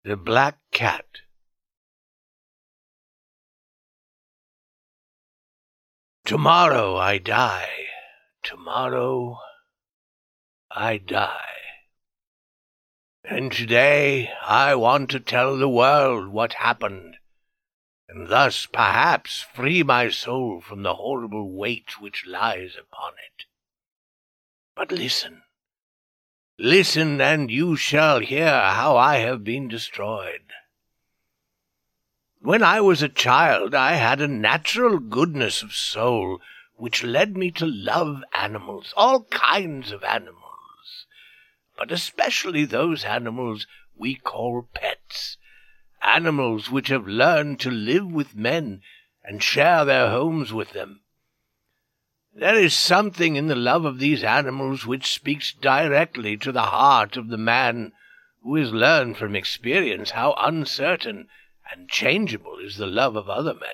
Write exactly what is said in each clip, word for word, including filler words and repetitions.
The Black Cat. Tomorrow I die, tomorrow I die. And today I want to tell the world what happened, and thus perhaps free my soul from the horrible weight which lies upon it. But listen, listen, and you shall hear how I have been destroyed. When I was a child, I had a natural goodness of soul which led me to love animals, all kinds of animals, but especially those animals we call pets, animals which have learned to live with men and share their homes with them. There is something in the love of these animals which speaks directly to the heart of the man who has learned from experience how uncertain and changeable is the love of other men.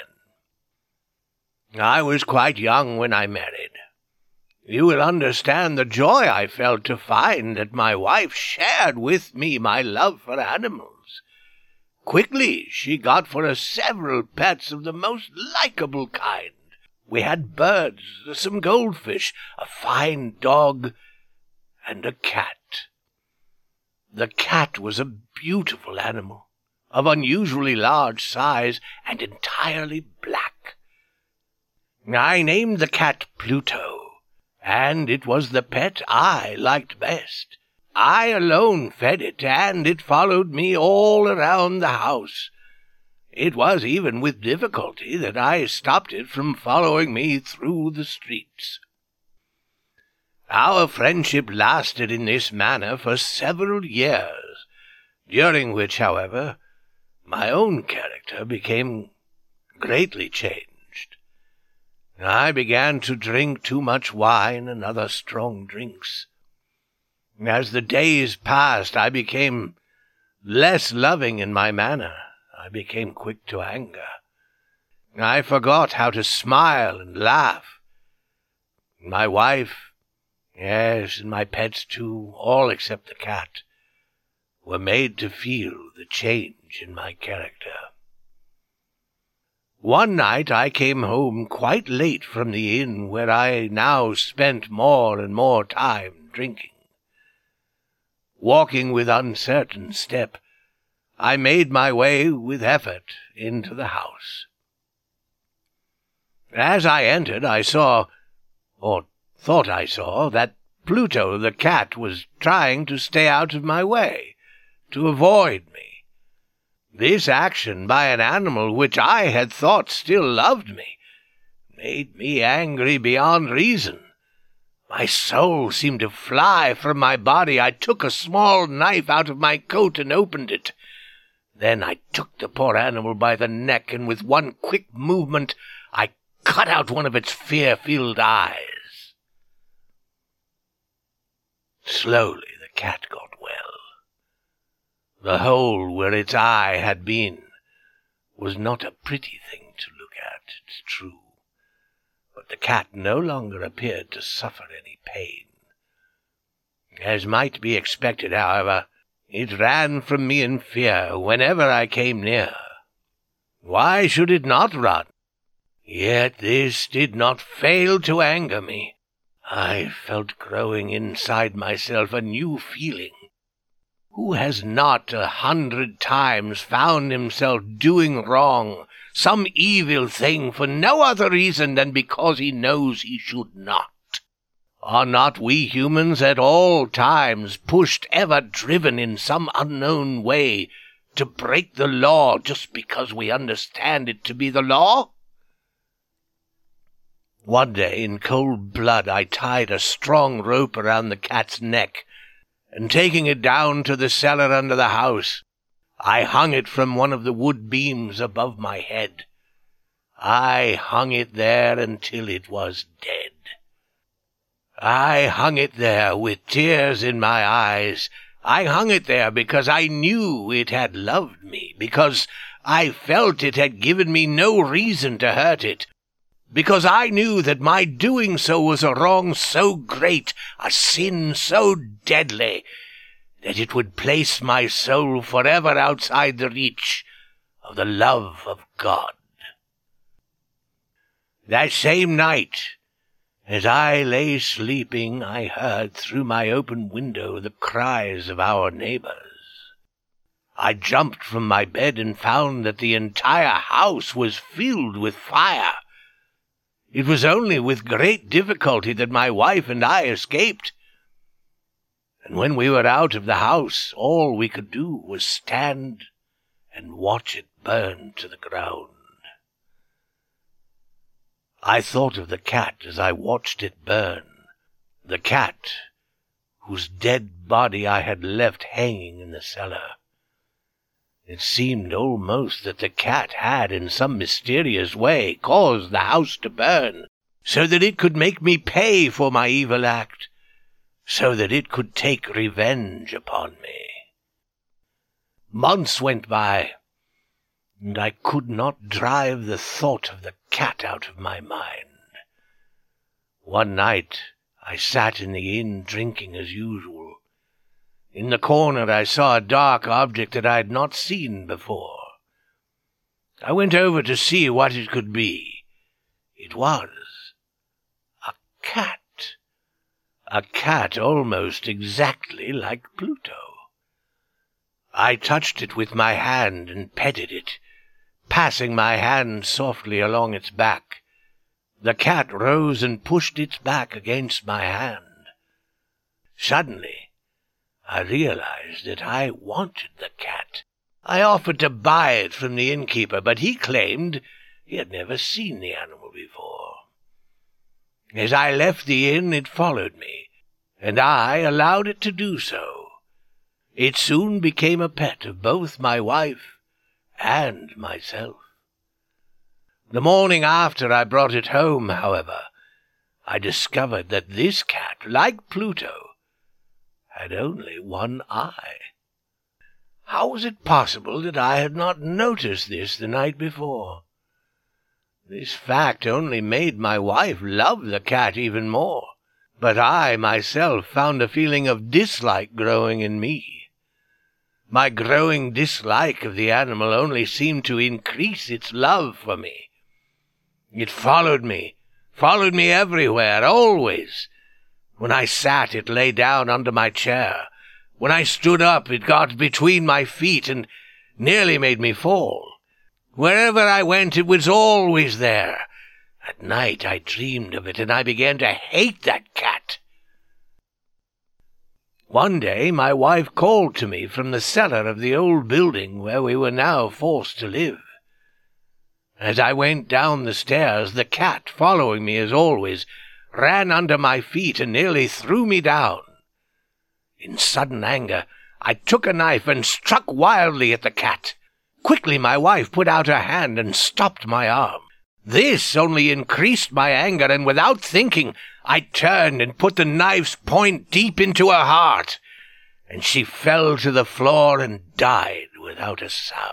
I was quite young when I married. You will understand the joy I felt to find that my wife shared with me my love for animals. Quickly she got for us several pets of the most likable kind. We had birds, some goldfish, a fine dog, and a cat. The cat was a beautiful animal, of unusually large size and entirely black. I named the cat Pluto, and it was the pet I liked best. I alone fed it, and it followed me all around the house. It was even with difficulty that I stopped it from following me through the streets. Our friendship lasted in this manner for several years, during which, however, my own character became greatly changed. I began to drink too much wine and other strong drinks. As the days passed, I became less loving in my manner. I became quick to anger. I forgot how to smile and laugh. My wife, yes, and my pets too, all except the cat, were made to feel the change in my character. One night I came home quite late from the inn where I now spent more and more time drinking. Walking with uncertain step, I made my way with effort into the house. As I entered, I saw, or thought I saw, that Pluto the cat was trying to stay out of my way, to avoid me. This action by an animal which I had thought still loved me made me angry beyond reason. My soul seemed to fly from my body. I took a small knife out of my coat and opened it. Then I took the poor animal by the neck, and with one quick movement I cut out one of its fear-filled eyes. Slowly the cat got well. The hole where its eye had been was not a pretty thing to look at, it's true, but the cat no longer appeared to suffer any pain. As might be expected, however, it ran from me in fear whenever I came near. Why should it not run? Yet this did not fail to anger me. I felt growing inside myself a new feeling. Who has not a hundred times found himself doing wrong, some evil thing, for no other reason than because he knows he should not? Are not we humans at all times pushed, ever driven in some unknown way, to break the law just because we understand it to be the law? One day, in cold blood, I tied a strong rope around the cat's neck, and taking it down to the cellar under the house, I hung it from one of the wood beams above my head. I hung it there until it was dead. I hung it there with tears in my eyes. I hung it there because I knew it had loved me, because I felt it had given me no reason to hurt it, because I knew that my doing so was a wrong so great, a sin so deadly, that it would place my soul forever outside the reach of the love of God. That same night, as I lay sleeping, I heard through my open window the cries of our neighbors. I jumped from my bed and found that the entire house was filled with fire. It was only with great difficulty that my wife and I escaped. And when we were out of the house, all we could do was stand and watch it burn to the ground. I thought of the cat as I watched it burn, the cat whose dead body I had left hanging in the cellar. It seemed almost that the cat had, in some mysterious way, caused the house to burn, so that it could make me pay for my evil act, so that it could take revenge upon me. Months went by, and I could not drive the thought of the cat out of my mind. One night I sat in the inn drinking as usual. In the corner I saw a dark object that I had not seen before. I went over to see what it could be. It was a cat. A cat almost exactly like Pluto. I touched it with my hand and petted it, passing my hand softly along its back. The cat rose and pushed its back against my hand. Suddenly, I realized that I wanted the cat. I offered to buy it from the innkeeper, but he claimed he had never seen the animal before. As I left the inn, it followed me, and I allowed it to do so. It soon became a pet of both my wife and myself. The morning after I brought it home, however, I discovered that this cat, like Pluto, had only one eye. How was it possible that I had not noticed this the night before? This fact only made my wife love the cat even more, but I myself found a feeling of dislike growing in me. My growing dislike of the animal only seemed to increase its love for me. It followed me, followed me everywhere, always. When I sat, it lay down under my chair. When I stood up, it got between my feet and nearly made me fall. Wherever I went, it was always there. At night I dreamed of it, and I began to hate that cat. One day my wife called to me from the cellar of the old building where we were now forced to live. As I went down the stairs, the cat, following me as always, ran under my feet and nearly threw me down. In sudden anger, I took a knife and struck wildly at the cat. Quickly my wife put out her hand and stopped my arm. This only increased my anger, and without thinking, I turned and put the knife's point deep into her heart, and she fell to the floor and died without a sound.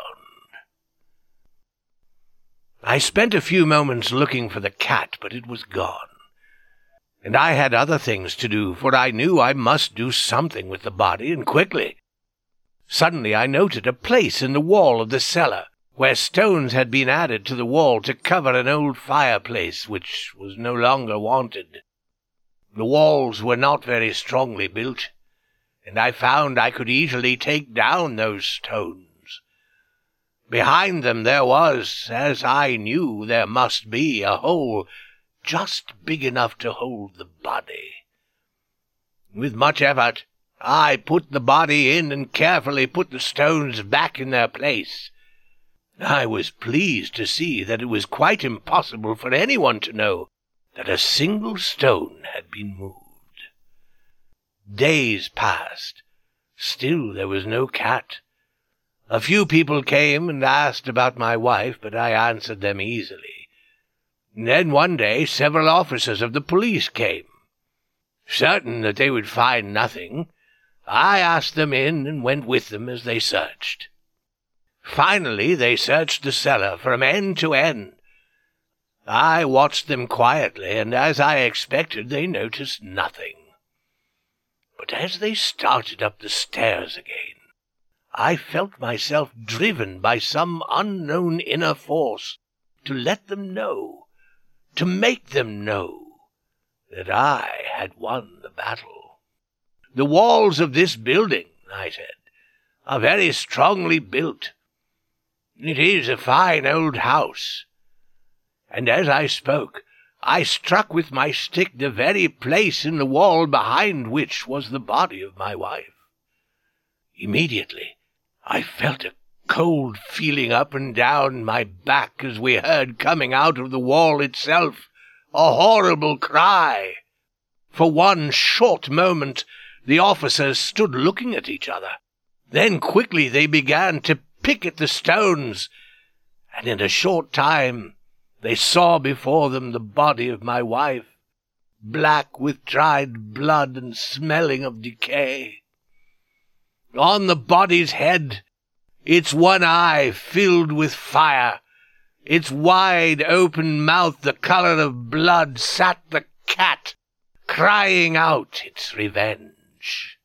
I spent a few moments looking for the cat, but it was gone. And I had other things to do, for I knew I must do something with the body, and quickly. Suddenly I noted a place in the wall of the cellar, where stones had been added to the wall to cover an old fireplace which was no longer wanted. The walls were not very strongly built, and I found I could easily take down those stones. Behind them there was, as I knew there must be, a hole just big enough to hold the body. With much effort, I put the body in and carefully put the stones back in their place. I was pleased to see that it was quite impossible for anyone to know that a single stone had been moved. Days passed. Still there was no cat. A few people came and asked about my wife, but I answered them easily. And then one day several officers of the police came. Certain that they would find nothing, I asked them in and went with them as they searched. Finally they searched the cellar from end to end. I watched them quietly, and as I expected, they noticed nothing. But as they started up the stairs again, I felt myself driven by some unknown inner force to let them know, to make them know, that I had won the battle. "The walls of this building," I said, "are very strongly built. It is a fine old house." And as I spoke, I struck with my stick the very place in the wall behind which was the body of my wife. Immediately I felt a cold feeling up and down my back as we heard coming out of the wall itself a horrible cry. For one short moment the officers stood looking at each other. Then quickly they began to pick at the stones, and in a short time they saw before them the body of my wife, black with dried blood and smelling of decay. On the body's head, its one eye filled with fire, its wide open mouth the colour of blood, sat the cat, crying out its revenge.